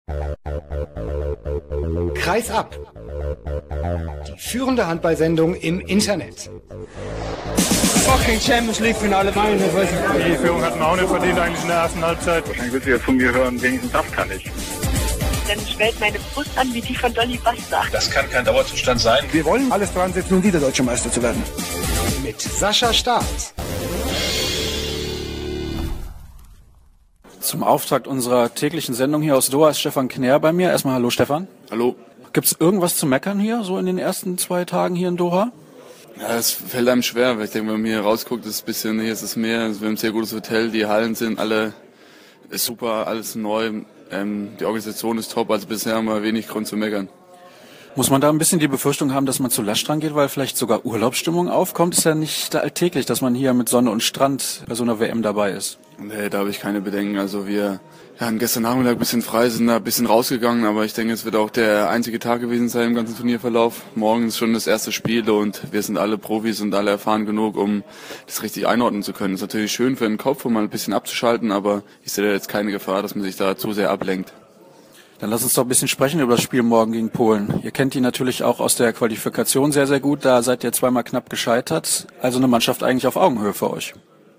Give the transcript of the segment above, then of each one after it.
Kreis ab. Die führende Handballsendung im Internet. Fucking Champions League Finale Bayern. Die Führung hatten wir auch nicht verdient eigentlich in der ersten Halbzeit. Dann wird sie ja von mir hören, wenigstens das kann ich. Dann schwellt meine Brust an wie die von Dolly Buster. Das kann kein Dauerzustand sein. Wir wollen alles dran setzen, um wieder Deutscher Meister zu werden. Mit Sascha Staat. Zum Auftakt unserer täglichen Sendung hier aus Doha ist Stefan Knär bei mir. Erstmal hallo Stefan. Hallo. Gibt es irgendwas zu meckern hier, so in den ersten 2 Tagen hier in Doha? Ja, es fällt einem schwer, weil ich denke, wenn man hier rausguckt, ist ein bisschen, hier ist es Meer, wir haben ein sehr gutes Hotel, die Hallen sind alle ist super, alles neu, die Organisation ist top, also bisher haben wir wenig Grund zu meckern. Muss man da ein bisschen die Befürchtung haben, dass man zu lasch dran geht, weil vielleicht sogar Urlaubsstimmung aufkommt? Ist ja nicht alltäglich, dass man hier mit Sonne und Strand bei so einer WM dabei ist. Nee, da habe ich keine Bedenken. Also wir hatten gestern Nachmittag ein bisschen frei, sind da ein bisschen rausgegangen, aber ich denke, es wird auch der einzige Tag gewesen sein im ganzen Turnierverlauf. Morgen ist schon das erste Spiel und wir sind alle Profis und alle erfahren genug, um das richtig einordnen zu können. Das ist natürlich schön für den Kopf, um mal ein bisschen abzuschalten, aber ich sehe da jetzt keine Gefahr, dass man sich da zu sehr ablenkt. Dann lass uns doch ein bisschen sprechen über das Spiel morgen gegen Polen. Ihr kennt die natürlich auch aus der Qualifikation sehr, sehr gut. Da seid ihr zweimal knapp gescheitert. Also eine Mannschaft eigentlich auf Augenhöhe für euch.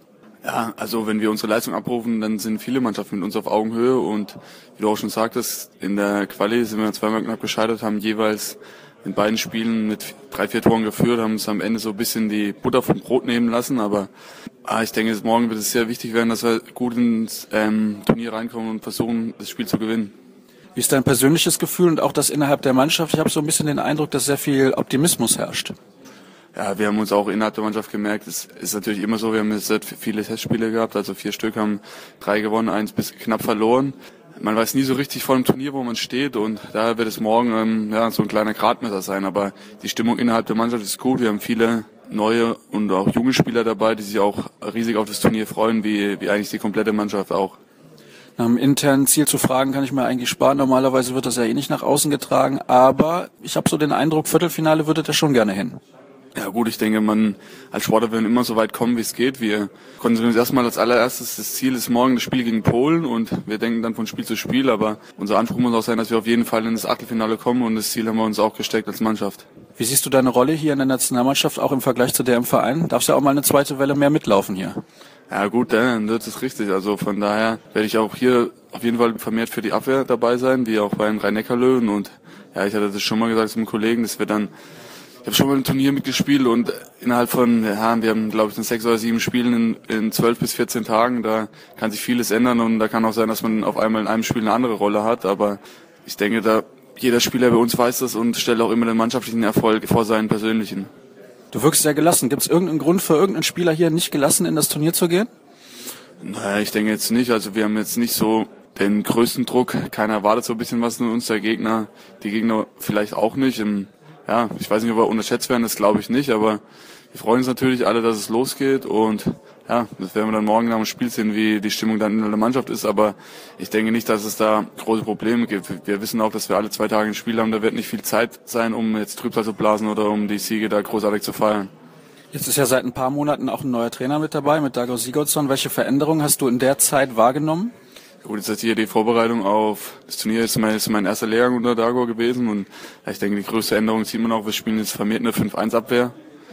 Ja, also wenn wir unsere Leistung abrufen, dann sind viele Mannschaften mit uns auf Augenhöhe. Und wie du auch schon sagtest, in der Quali sind wir zweimal knapp gescheitert, haben jeweils in beiden Spielen mit 3-4 Toren geführt, haben uns am Ende so ein bisschen die Butter vom Brot nehmen lassen. Aber ich denke, morgen wird es sehr wichtig werden, dass wir gut ins Turnier reinkommen und versuchen, das Spiel zu gewinnen. Wie ist dein persönliches Gefühl und auch das innerhalb der Mannschaft? Ich habe so ein bisschen den Eindruck, dass sehr viel Optimismus herrscht. Ja, wir haben uns auch innerhalb der Mannschaft gemerkt, es ist natürlich immer so, wir haben jetzt viele Testspiele gehabt, also 4 Stück, haben 3 gewonnen, 1 bis knapp verloren. Man weiß nie so richtig vor dem Turnier, wo man steht und daher wird es morgen so ein kleiner Gradmesser sein, aber die Stimmung innerhalb der Mannschaft ist gut, wir haben viele neue und auch junge Spieler dabei, die sich auch riesig auf das Turnier freuen, wie eigentlich die komplette Mannschaft auch. Nach einem internen Ziel zu fragen, kann ich mir eigentlich sparen. Normalerweise wird das ja eh nicht nach außen getragen. Aber ich habe so den Eindruck, Viertelfinale würdet ihr schon gerne hin. Ja gut, ich denke, man als Sportler will immer so weit kommen, wie es geht. Wir konzentrieren uns erstmal als allererstes, das Ziel ist morgen das Spiel gegen Polen und wir denken dann von Spiel zu Spiel. Aber unser Anspruch muss auch sein, dass wir auf jeden Fall in das Achtelfinale kommen und das Ziel haben wir uns auch gesteckt als Mannschaft. Wie siehst du deine Rolle hier in der Nationalmannschaft, auch im Vergleich zu der im Verein? Darfst du ja auch mal eine zweite Welle mehr mitlaufen hier? Ja gut, dann wird es richtig. Also von daher werde ich auch hier auf jeden Fall vermehrt für die Abwehr dabei sein, wie auch beim Rhein-Neckar-Löwen. Und ja, ich hatte das schon mal gesagt zum Kollegen, dass wir dann, ich habe schon mal ein Turnier mitgespielt und innerhalb von, wir haben glaube ich 6 oder 7 Spielen in 12 bis 14 Tagen, da kann sich vieles ändern und da kann auch sein, dass man auf einmal in einem Spiel eine andere Rolle hat. Aber ich denke, jeder Spieler bei uns weiß das und stellt auch immer den mannschaftlichen Erfolg vor seinen persönlichen. Du wirkst sehr gelassen. Gibt es irgendeinen Grund für irgendeinen Spieler hier nicht gelassen in das Turnier zu gehen? Naja, ich denke jetzt nicht. Also wir haben jetzt nicht so den größten Druck. Keiner erwartet so ein bisschen was von uns, die Gegner vielleicht auch nicht. Ja, ich weiß nicht, ob wir unterschätzt werden, das glaube ich nicht, aber wir freuen uns natürlich alle, dass es losgeht und ja, das werden wir dann morgen nach dem Spiel sehen, wie die Stimmung dann in der Mannschaft ist, aber ich denke nicht, dass es da große Probleme gibt. Wir wissen auch, dass wir alle 2 Tage ein Spiel haben, da wird nicht viel Zeit sein, um jetzt Trübsal zu blasen oder um die Siege da großartig zu feiern. Jetzt ist ja seit ein paar Monaten auch ein neuer Trainer mit dabei, mit Dago Sigurdsson. Welche Veränderungen hast du in der Zeit wahrgenommen? Gut, jetzt ist hier die Vorbereitung auf das Turnier, ist mein erster Lehrgang unter Dago gewesen und ja, ich denke, die größte Änderung sieht man auch, wir spielen jetzt vermehrt eine 5-1-Abwehr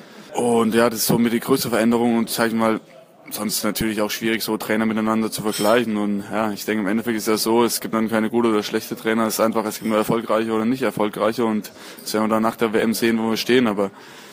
und ja, das ist so mit die größte Veränderung und sag ich mal, sonst natürlich auch schwierig, so Trainer miteinander zu vergleichen und ja, ich denke, im Endeffekt ist das so, es gibt dann keine gute oder schlechte Trainer, es ist einfach, es gibt nur erfolgreiche oder nicht erfolgreiche und das werden wir dann nach der WM sehen, wo wir stehen, aber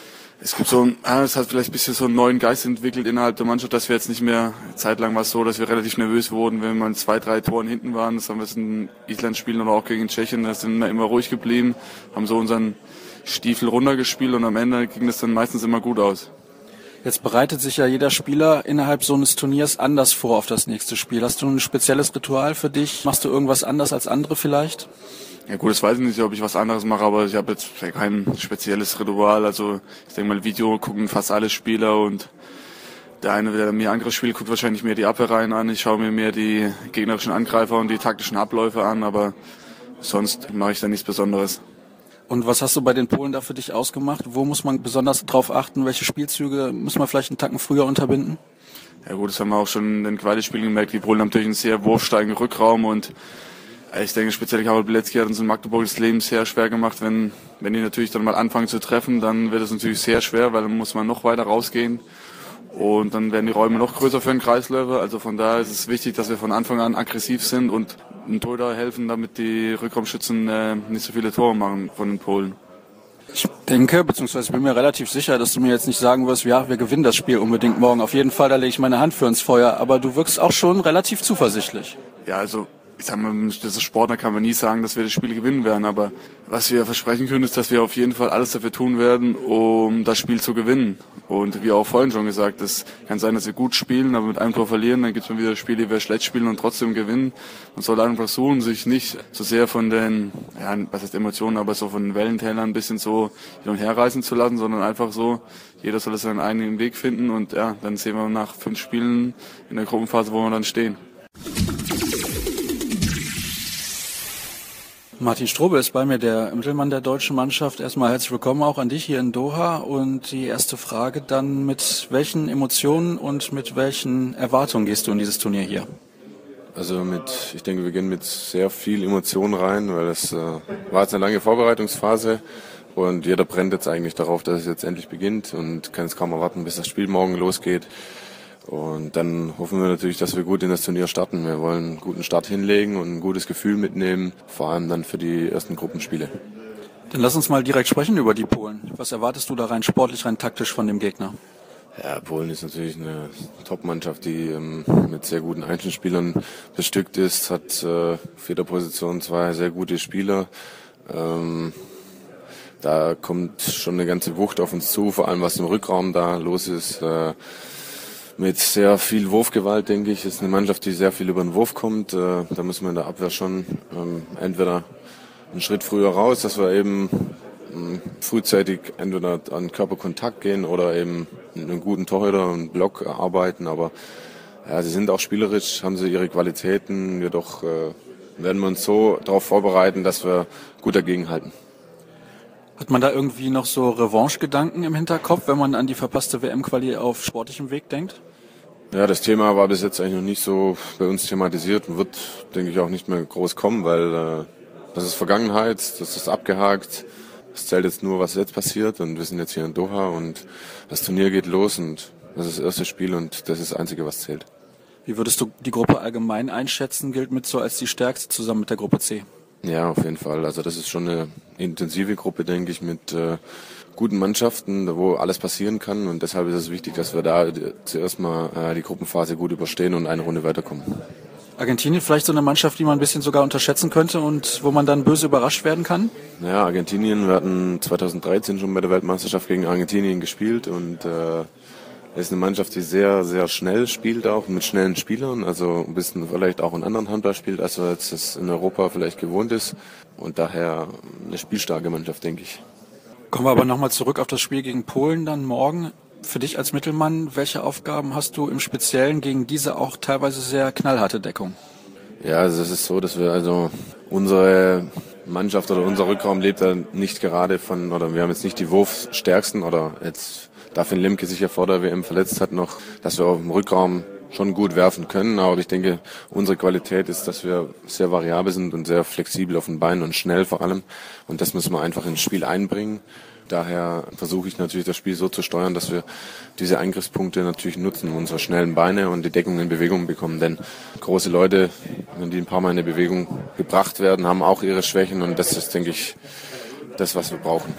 es gibt es hat vielleicht ein bisschen so einen neuen Geist entwickelt innerhalb der Mannschaft, dass wir jetzt nicht mehr, zeitlang war es so, dass wir relativ nervös wurden, wenn wir mal 2-3 Toren hinten waren, das haben wir jetzt in Island spielen oder auch gegen Tschechien, da sind wir immer ruhig geblieben, haben so unseren Stiefel runtergespielt und am Ende ging das dann meistens immer gut aus. Jetzt bereitet sich ja jeder Spieler innerhalb so eines Turniers anders vor auf das nächste Spiel. Hast du ein spezielles Ritual für dich? Machst du irgendwas anders als andere vielleicht? Ja gut, das weiß ich nicht, ob ich was anderes mache, aber ich habe jetzt kein spezielles Ritual. Also ich denke mal, Video gucken fast alle Spieler und der eine, der mir andere spielt, guckt wahrscheinlich mehr die Abwehrreihen an. Ich schaue mir mehr die gegnerischen Angreifer und die taktischen Abläufe an, aber sonst mache ich da nichts Besonderes. Und was hast du bei den Polen da für dich ausgemacht? Wo muss man besonders drauf achten? Welche Spielzüge muss man vielleicht einen Tacken früher unterbinden? Ja gut, das haben wir auch schon in den Quali-Spielen gemerkt. Die Polen haben natürlich einen sehr wurfstarken Rückraum und Ich denke, speziell Karol Bilecki hat uns in Magdeburg das Leben sehr schwer gemacht. Wenn die natürlich dann mal anfangen zu treffen, dann wird es natürlich sehr schwer, weil dann muss man noch weiter rausgehen. Und dann werden die Räume noch größer für den Kreislöwe. Also von daher ist es wichtig, dass wir von Anfang an aggressiv sind und den Torhüter helfen, damit die Rückraumschützen nicht so viele Tore machen von den Polen. Ich denke, beziehungsweise bin mir relativ sicher, dass du mir jetzt nicht sagen wirst, ja, wir gewinnen das Spiel unbedingt morgen. Auf jeden Fall, da lege ich meine Hand für ins Feuer. Aber du wirkst auch schon relativ zuversichtlich. Ja, also ich sag mal, das ist Sport, da kann man nie sagen, dass wir das Spiel gewinnen werden. Aber was wir versprechen können, ist, dass wir auf jeden Fall alles dafür tun werden, um das Spiel zu gewinnen. Und wie auch vorhin schon gesagt, es kann sein, dass wir gut spielen, aber mit einem Tor verlieren, dann gibt es mal wieder Spiele, die wir schlecht spielen und trotzdem gewinnen. Man soll einfach versuchen, sich nicht so sehr von den, ja, was heißt Emotionen, aber so von den Wellentälern ein bisschen so hin und her reißen zu lassen, sondern einfach so, jeder soll seinen eigenen Weg finden und ja, dann sehen wir nach 5 Spielen in der Gruppenphase, wo wir dann stehen. Martin Strobel ist bei mir, der Mittelmann der deutschen Mannschaft. Erstmal herzlich willkommen auch an dich hier in Doha. Und die erste Frage dann, mit welchen Emotionen und mit welchen Erwartungen gehst du in dieses Turnier hier? Also ich denke, wir gehen mit sehr viel Emotion rein, weil es war jetzt eine lange Vorbereitungsphase und jeder brennt jetzt eigentlich darauf, dass es jetzt endlich beginnt und kann es kaum erwarten, bis das Spiel morgen losgeht. Und dann hoffen wir natürlich, dass wir gut in das Turnier starten. Wir wollen einen guten Start hinlegen und ein gutes Gefühl mitnehmen, vor allem dann für die ersten Gruppenspiele. Dann lass uns mal direkt sprechen über die Polen. Was erwartest du da rein sportlich, rein taktisch von dem Gegner? Ja, Polen ist natürlich eine Top-Mannschaft, die mit sehr guten Einzelspielern bestückt ist, hat auf jeder Position 2 sehr gute Spieler. Da kommt schon eine ganze Wucht auf uns zu, vor allem was im Rückraum da los ist. Mit sehr viel Wurfgewalt, denke ich, ist eine Mannschaft, die sehr viel über den Wurf kommt. Da müssen wir in der Abwehr schon entweder einen Schritt früher raus, dass wir eben frühzeitig entweder an Körperkontakt gehen oder eben einen guten Torhüter und Block arbeiten. Aber ja, sie sind auch spielerisch, haben sie ihre Qualitäten. Jedoch werden wir uns so darauf vorbereiten, dass wir gut dagegenhalten. Hat man da irgendwie noch so Revanche-Gedanken im Hinterkopf, wenn man an die verpasste WM-Quali auf sportlichem Weg denkt? Ja, das Thema war bis jetzt eigentlich noch nicht so bei uns thematisiert und wird, denke ich, auch nicht mehr groß kommen, weil das ist Vergangenheit, das ist abgehakt. Es zählt jetzt nur, was jetzt passiert und wir sind jetzt hier in Doha und das Turnier geht los und das ist das erste Spiel und das ist das Einzige, was zählt. Wie würdest du die Gruppe allgemein einschätzen? Gilt mit so als die stärkste zusammen mit der Gruppe C? Ja, auf jeden Fall. Also das ist schon eine intensive Gruppe, denke ich, mit guten Mannschaften, wo alles passieren kann. Und deshalb ist es wichtig, dass wir da zuerst mal die Gruppenphase gut überstehen und eine Runde weiterkommen. Argentinien vielleicht so eine Mannschaft, die man ein bisschen sogar unterschätzen könnte und wo man dann böse überrascht werden kann? Ja, Argentinien, wir hatten 2013 schon bei der Weltmeisterschaft gegen Argentinien gespielt und es ist eine Mannschaft, die sehr, sehr schnell spielt, auch mit schnellen Spielern, also ein bisschen vielleicht auch einen anderen Handball spielt, als er jetzt das in Europa vielleicht gewohnt ist. Und daher eine spielstarke Mannschaft, denke ich. Kommen wir aber nochmal zurück auf das Spiel gegen Polen dann morgen. Für dich als Mittelmann, welche Aufgaben hast du im Speziellen gegen diese auch teilweise sehr knallharte Deckung? Ja, also es ist so, dass wir unsere Mannschaft oder unser Rückraum lebt da nicht gerade von, oder wir haben jetzt nicht die Wurfstärksten oder jetzt Daphne Lemke sich ja vor der WM verletzt hat noch, dass wir auf dem Rückraum schon gut werfen können. Aber ich denke, unsere Qualität ist, dass wir sehr variabel sind und sehr flexibel auf den Beinen und schnell vor allem. Und das müssen wir einfach ins Spiel einbringen. Daher versuche ich natürlich das Spiel so zu steuern, dass wir diese Eingriffspunkte natürlich nutzen, unsere schnellen Beine und die Deckung in Bewegung bekommen. Denn große Leute, wenn die ein paar Mal in eine Bewegung gebracht werden, haben auch ihre Schwächen und das ist, denke ich, das, was wir brauchen.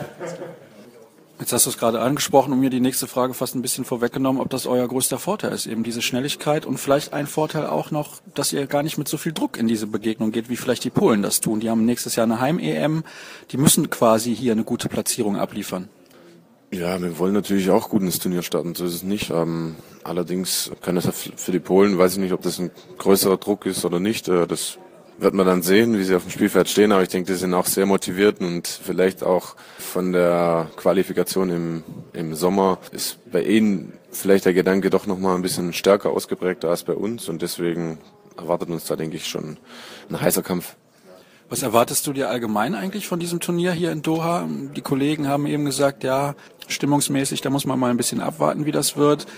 Jetzt hast du es gerade angesprochen und mir die nächste Frage fast ein bisschen vorweggenommen, ob das euer größter Vorteil ist, eben diese Schnelligkeit und vielleicht ein Vorteil auch noch, dass ihr gar nicht mit so viel Druck in diese Begegnung geht, wie vielleicht die Polen das tun. Die haben nächstes Jahr eine Heim-EM, die müssen quasi hier eine gute Platzierung abliefern. Ja, wir wollen natürlich auch gut ins Turnier starten, so ist es nicht. Allerdings kann das für die Polen, weiß ich nicht, ob das ein größerer Druck ist oder nicht, das wird man dann sehen, wie sie auf dem Spielfeld stehen, aber ich denke, die sind auch sehr motiviert und vielleicht auch von der Qualifikation im Sommer ist bei ihnen vielleicht der Gedanke doch nochmal ein bisschen stärker ausgeprägt als bei uns und deswegen erwartet uns da, denke ich, schon ein heißer Kampf. Was erwartest du dir allgemein eigentlich von diesem Turnier hier in Doha? Die Kollegen haben eben gesagt, ja, stimmungsmäßig, da muss man mal ein bisschen abwarten, wie das wird.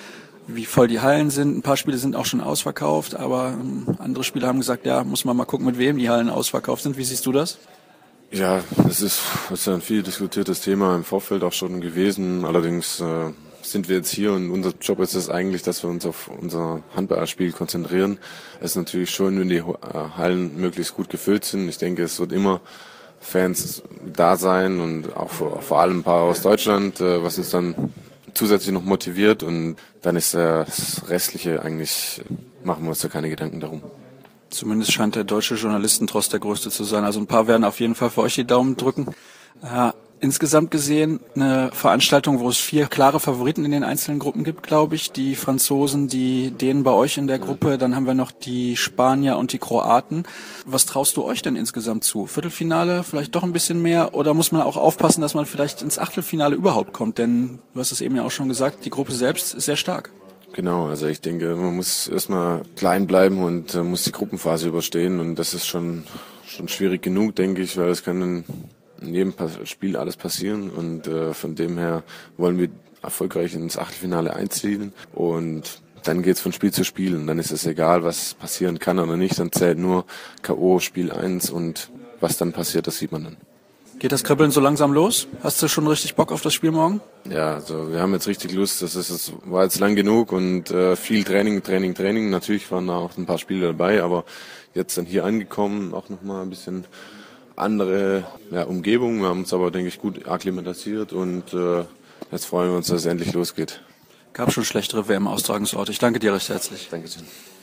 wie voll die Hallen sind. Ein paar Spiele sind auch schon ausverkauft, aber andere Spieler haben gesagt, ja, muss man mal gucken, mit wem die Hallen ausverkauft sind. Wie siehst du das? Ja, das ist ein viel diskutiertes Thema im Vorfeld auch schon gewesen. Allerdings sind wir jetzt hier und unser Job ist es eigentlich, dass wir uns auf unser Handballspiel konzentrieren. Es ist natürlich schön, wenn die Hallen möglichst gut gefüllt sind. Ich denke, es wird immer Fans da sein und auch vor allem ein paar aus Deutschland, was uns dann zusätzlich noch motiviert, und dann ist das Restliche eigentlich, machen wir uns da keine Gedanken darum. Zumindest scheint der deutsche Journalistentrost der größte zu sein. Also ein paar werden auf jeden Fall für euch die Daumen drücken. Insgesamt gesehen eine Veranstaltung, wo es 4 klare Favoriten in den einzelnen Gruppen gibt, glaube ich. Die Franzosen, die Dänen bei euch in der Gruppe, dann haben wir noch die Spanier und die Kroaten. Was traust du euch denn insgesamt zu? Viertelfinale, vielleicht doch ein bisschen mehr? Oder muss man auch aufpassen, dass man vielleicht ins Achtelfinale überhaupt kommt? Denn du hast es eben ja auch schon gesagt, die Gruppe selbst ist sehr stark. Genau, also ich denke, man muss erstmal klein bleiben und muss die Gruppenphase überstehen, und das ist schon schwierig genug, denke ich, weil es kann in jedem Spiel alles passieren, und von dem her wollen wir erfolgreich ins Achtelfinale einziehen, und dann geht's von Spiel zu Spiel, und dann ist es egal, was passieren kann oder nicht, dann zählt nur K.O. Spiel 1, und was dann passiert, das sieht man dann. Geht das Kribbeln so langsam los? Hast du schon richtig Bock auf das Spiel morgen? Ja, also wir haben jetzt richtig Lust. Das war jetzt lang genug und viel Training. Natürlich waren da auch ein paar Spiele dabei, aber jetzt dann hier angekommen, auch nochmal ein bisschen andere Umgebung. Wir haben uns aber, denke ich, gut akklimatisiert, und jetzt freuen wir uns, dass es endlich losgeht. Gab schon schlechtere WM-Austragungsorte. Ich danke dir recht herzlich. Dankeschön.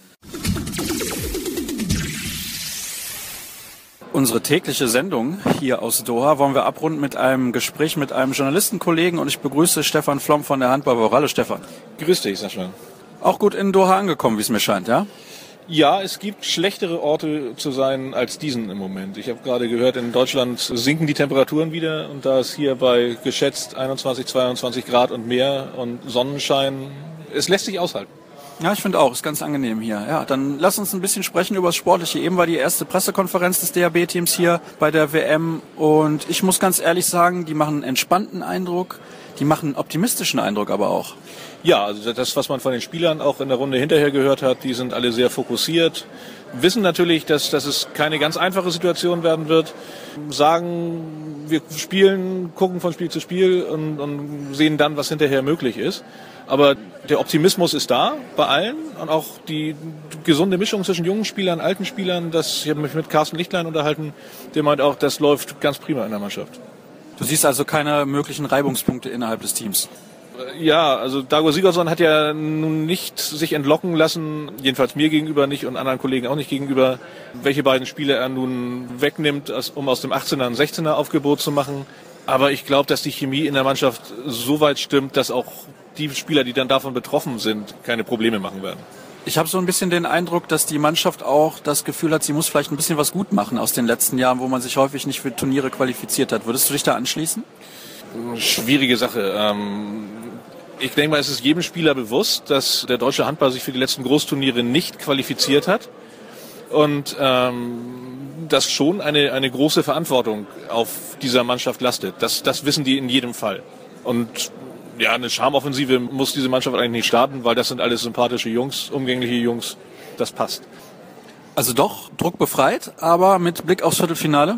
Unsere tägliche Sendung hier aus Doha wollen wir abrunden mit einem Gespräch mit einem Journalistenkollegen, und ich begrüße Stefan Flom von der Handballwoche. Hallo Stefan. Grüß dich, Sascha. Auch gut in Doha angekommen, wie es mir scheint, ja? Ja, es gibt schlechtere Orte zu sein als diesen im Moment. Ich habe gerade gehört, in Deutschland sinken die Temperaturen wieder, und da ist hier bei geschätzt 21, 22 Grad und mehr und Sonnenschein, es lässt sich aushalten. Ja, ich finde auch, ist ganz angenehm hier. Ja, dann lass uns ein bisschen sprechen über das Sportliche. Eben war die erste Pressekonferenz des DHB-Teams hier bei der WM, und ich muss ganz ehrlich sagen, die machen einen entspannten Eindruck, die machen einen optimistischen Eindruck aber auch. Ja, also das, was man von den Spielern auch in der Runde hinterher gehört hat, die sind alle sehr fokussiert, wissen natürlich, dass es keine ganz einfache Situation werden wird, sagen, wir spielen, gucken von Spiel zu Spiel und sehen dann, was hinterher möglich ist. Aber der Optimismus ist da bei allen, und auch die gesunde Mischung zwischen jungen Spielern, alten Spielern. Ich habe mich mit Carsten Lichtlein unterhalten, der meint auch, das läuft ganz prima in der Mannschaft. Du siehst also keine möglichen Reibungspunkte innerhalb des Teams? Ja, also Dago Sigurdsson hat ja nun nicht sich entlocken lassen, jedenfalls mir gegenüber nicht und anderen Kollegen auch nicht gegenüber, welche beiden Spiele er nun wegnimmt, um aus dem 18er ein 16er Aufgebot zu machen. Aber ich glaube, dass die Chemie in der Mannschaft so weit stimmt, dass auch die Spieler, die dann davon betroffen sind, keine Probleme machen werden. Ich habe so ein bisschen den Eindruck, dass die Mannschaft auch das Gefühl hat, sie muss vielleicht ein bisschen was gut machen aus den letzten Jahren, wo man sich häufig nicht für Turniere qualifiziert hat. Würdest du dich da anschließen? Schwierige Sache. Ich denke mal, es ist jedem Spieler bewusst, dass der deutsche Handball sich für die letzten Großturniere nicht qualifiziert hat, und dass schon eine große Verantwortung auf dieser Mannschaft lastet. Das wissen die in jedem Fall. Und ja, eine Charmoffensive muss diese Mannschaft eigentlich nicht starten, weil das sind alles sympathische Jungs, umgängliche Jungs. Das passt. Also doch druckbefreit, aber mit Blick aufs Viertelfinale?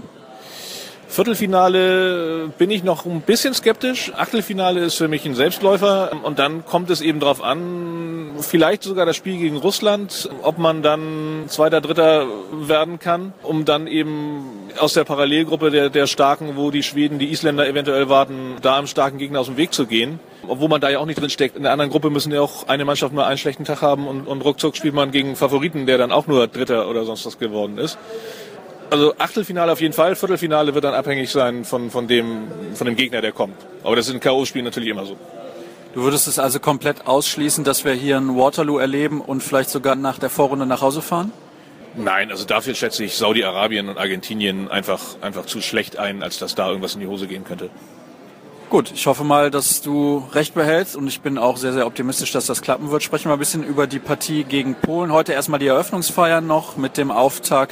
Viertelfinale bin ich noch ein bisschen skeptisch. Achtelfinale ist für mich ein Selbstläufer. Und dann kommt es eben darauf an, vielleicht sogar das Spiel gegen Russland, ob man dann Zweiter, Dritter werden kann, um dann eben aus der Parallelgruppe der Starken, wo die Schweden, die Isländer eventuell warten, da einem starken Gegner aus dem Weg zu gehen. Obwohl man da ja auch nicht drin steckt. In der anderen Gruppe müssen ja auch eine Mannschaft nur einen schlechten Tag haben, und ruckzuck spielt man gegen Favoriten, der dann auch nur Dritter oder sonst was geworden ist. Also Achtelfinale auf jeden Fall, Viertelfinale wird dann abhängig sein von dem Gegner, der kommt. Aber das ist in K.O.-Spielen natürlich immer so. Du würdest es also komplett ausschließen, dass wir hier ein Waterloo erleben und vielleicht sogar nach der Vorrunde nach Hause fahren? Nein, also dafür schätze ich Saudi-Arabien und Argentinien einfach zu schlecht ein, als dass da irgendwas in die Hose gehen könnte. Gut, ich hoffe mal, dass du recht behältst, und ich bin auch sehr, sehr optimistisch, dass das klappen wird. Sprechen wir ein bisschen über die Partie gegen Polen. Heute erstmal die Eröffnungsfeier noch mit dem Auftakt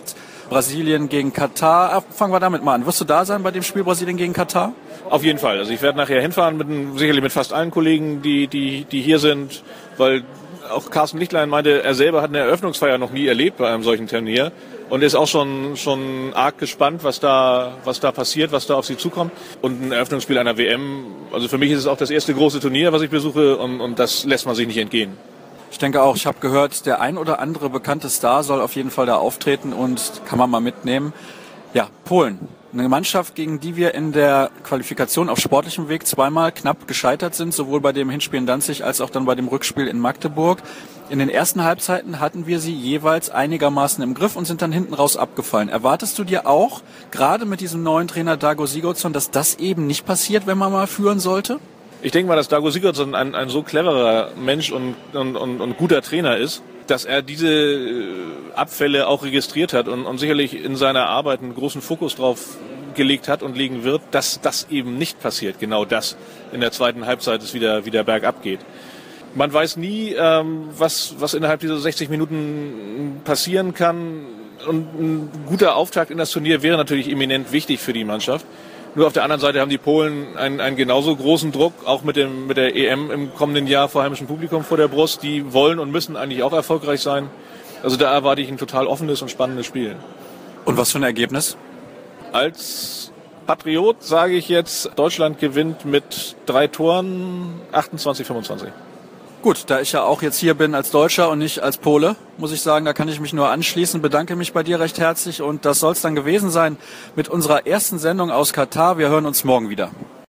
Brasilien gegen Katar. Fangen wir damit mal an. Wirst du da sein bei dem Spiel Brasilien gegen Katar? Auf jeden Fall. Also ich werde nachher hinfahren, sicherlich mit fast allen Kollegen, die hier sind, weil auch Carsten Lichtlein meinte, er selber hat eine Eröffnungsfeier noch nie erlebt bei einem solchen Turnier und ist auch schon arg gespannt, was da passiert, was da auf sie zukommt. Und ein Eröffnungsspiel einer WM, also für mich ist es auch das erste große Turnier, was ich besuche und das lässt man sich nicht entgehen. Ich denke auch, ich habe gehört, der ein oder andere bekannte Star soll auf jeden Fall da auftreten und kann man mal mitnehmen. Ja, Polen. Eine Mannschaft, gegen die wir in der Qualifikation auf sportlichem Weg zweimal knapp gescheitert sind, sowohl bei dem Hinspiel in Danzig als auch dann bei dem Rückspiel in Magdeburg. In den ersten Halbzeiten hatten wir sie jeweils einigermaßen im Griff und sind dann hinten raus abgefallen. Erwartest du dir auch, gerade mit diesem neuen Trainer Dago Sigurdsson, dass das eben nicht passiert, wenn man mal führen sollte? Ich denke mal, dass Dago Sigurdsson ein so cleverer Mensch und guter Trainer ist, dass er diese Abfälle auch registriert hat und sicherlich in seiner Arbeit einen großen Fokus drauf gelegt hat und legen wird, dass das eben nicht passiert. Genau das in der zweiten Halbzeit es wieder bergab geht. Man weiß nie, was innerhalb dieser 60 Minuten passieren kann. Und ein guter Auftakt in das Turnier wäre natürlich eminent wichtig für die Mannschaft. Nur auf der anderen Seite haben die Polen einen genauso großen Druck, auch mit der EM im kommenden Jahr vor heimischem Publikum vor der Brust. Die wollen und müssen eigentlich auch erfolgreich sein. Also da erwarte ich ein total offenes und spannendes Spiel. Und was für ein Ergebnis? Als Patriot sage ich jetzt, Deutschland gewinnt mit 3 Toren 28-25. Gut, da ich ja auch jetzt hier bin als Deutscher und nicht als Pole, muss ich sagen, da kann ich mich nur anschließen. Bedanke mich bei dir recht herzlich und das soll es dann gewesen sein mit unserer ersten Sendung aus Katar. Wir hören uns morgen wieder.